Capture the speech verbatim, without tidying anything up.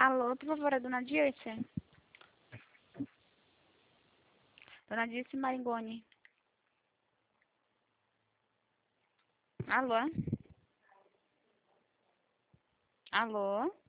Alô, por favor, é Dona Dirce? Dona Dirce Maringoni. Alô? Alô?